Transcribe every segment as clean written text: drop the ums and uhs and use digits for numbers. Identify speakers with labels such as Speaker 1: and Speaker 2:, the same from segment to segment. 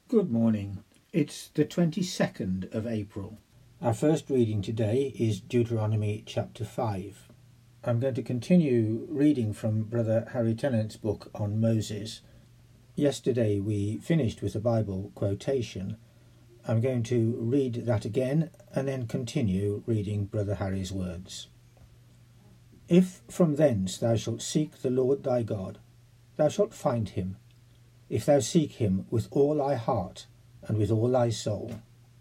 Speaker 1: Good morning. It's the 22nd of April. Our first reading today is Deuteronomy chapter 5. I'm going to continue reading from Brother Harry Tennant's book on Moses. Yesterday we finished with a Bible quotation. I'm going to read that again and then continue reading Brother Harry's words. If from thence thou shalt seek the Lord thy God, thou shalt find him, if thou seek him with all thy heart and with all thy soul.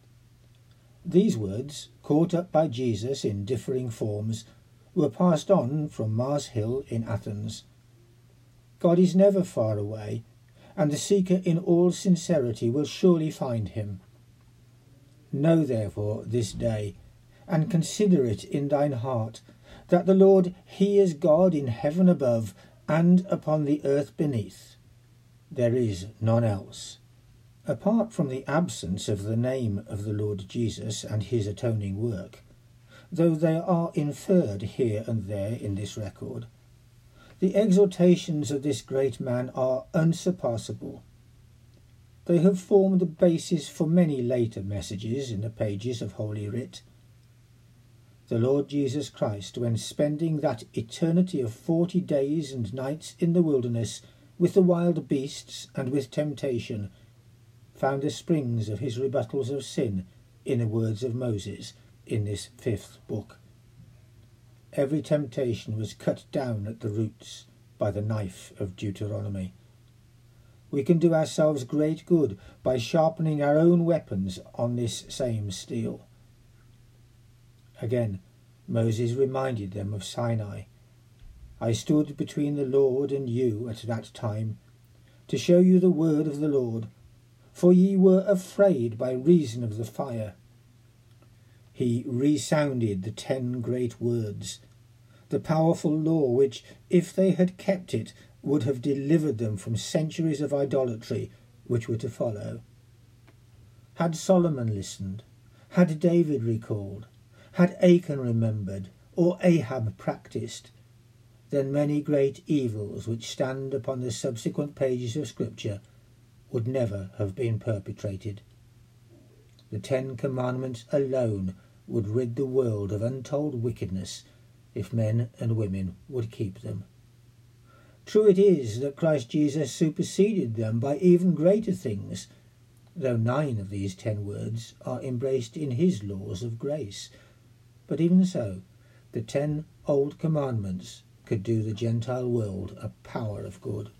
Speaker 1: These words, caught up by Jesus in differing forms, were passed on from Mars Hill in Athens. God is never far away, and the seeker in all sincerity will surely find him. Know therefore this day, and consider it in thine heart, that the Lord, he is God in heaven above and upon the earth beneath. There is none else. Apart from the absence of the name of the Lord Jesus and his atoning work, though they are inferred here and there in this record, the exhortations of this great man are unsurpassable. They have formed the basis for many later messages in the pages of Holy Writ. The Lord Jesus Christ, when spending that eternity of 40 days and nights in the wilderness with the wild beasts and with temptation, found the springs of his rebuttals of sin in the words of Moses in this 5th book. Every temptation was cut down at the roots by the knife of Deuteronomy. We can do ourselves great good by sharpening our own weapons on this same steel. Again, Moses reminded them of Sinai. I stood between the Lord and you at that time, to show you the word of the Lord, for ye were afraid by reason of the fire. He resounded the 10 great words, the powerful law which, if they had kept it, would have delivered them from centuries of idolatry which were to follow. Had Solomon listened, had David recalled, had Achan remembered, or Ahab practised, then many great evils which stand upon the subsequent pages of Scripture would never have been perpetrated. The 10 Commandments alone would rid the world of untold wickedness if men and women would keep them. True it is that Christ Jesus superseded them by even greater things, though 9 of these 10 words are embraced in his laws of grace. But even so, the 10 old commandments could do the Gentile world a power of good.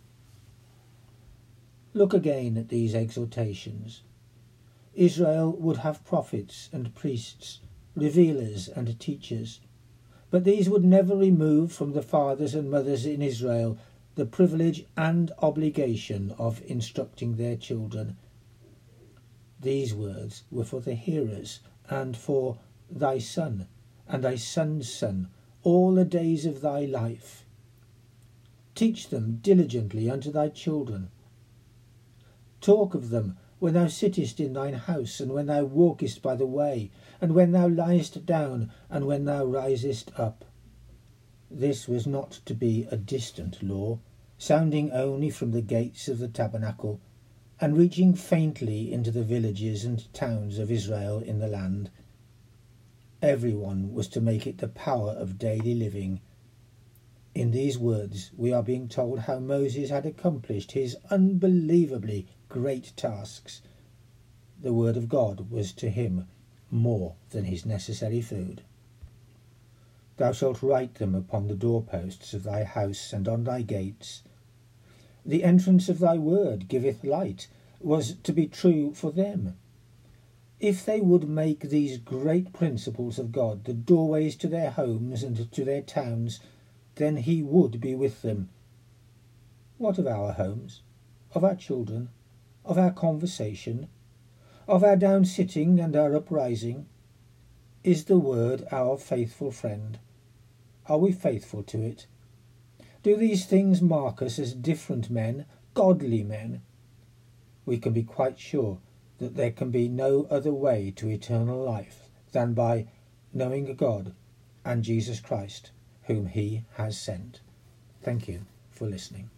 Speaker 1: Look again at these exhortations. Israel would have prophets and priests, revealers and teachers, but these would never remove from the fathers and mothers in Israel the privilege and obligation of instructing their children. These words were for the hearers and for thy son and thy son's son all the days of thy life. Teach them diligently unto thy children. Talk of them when thou sittest in thine house, and when thou walkest by the way, and when thou liest down, and when thou risest up. This was not to be a distant law, sounding only from the gates of the tabernacle, and reaching faintly into the villages and towns of Israel in the land. Everyone was to make it the power of daily living. In these words we are being told how Moses had accomplished his unbelievably great tasks. The word of God was to him more than his necessary food. Thou shalt write them upon the doorposts of thy house and on thy gates. The entrance of thy word giveth light was to be true for them. If they would make these great principles of God the doorways to their homes and to their towns, then he would be with them. What of our homes, of our children, of our conversation, of our down-sitting and our uprising? Is the word our faithful friend? Are we faithful to it? Do these things mark us as different men, godly men? We can be quite sure that there can be no other way to eternal life than by knowing God and Jesus Christ, whom he has sent. Thank you for listening.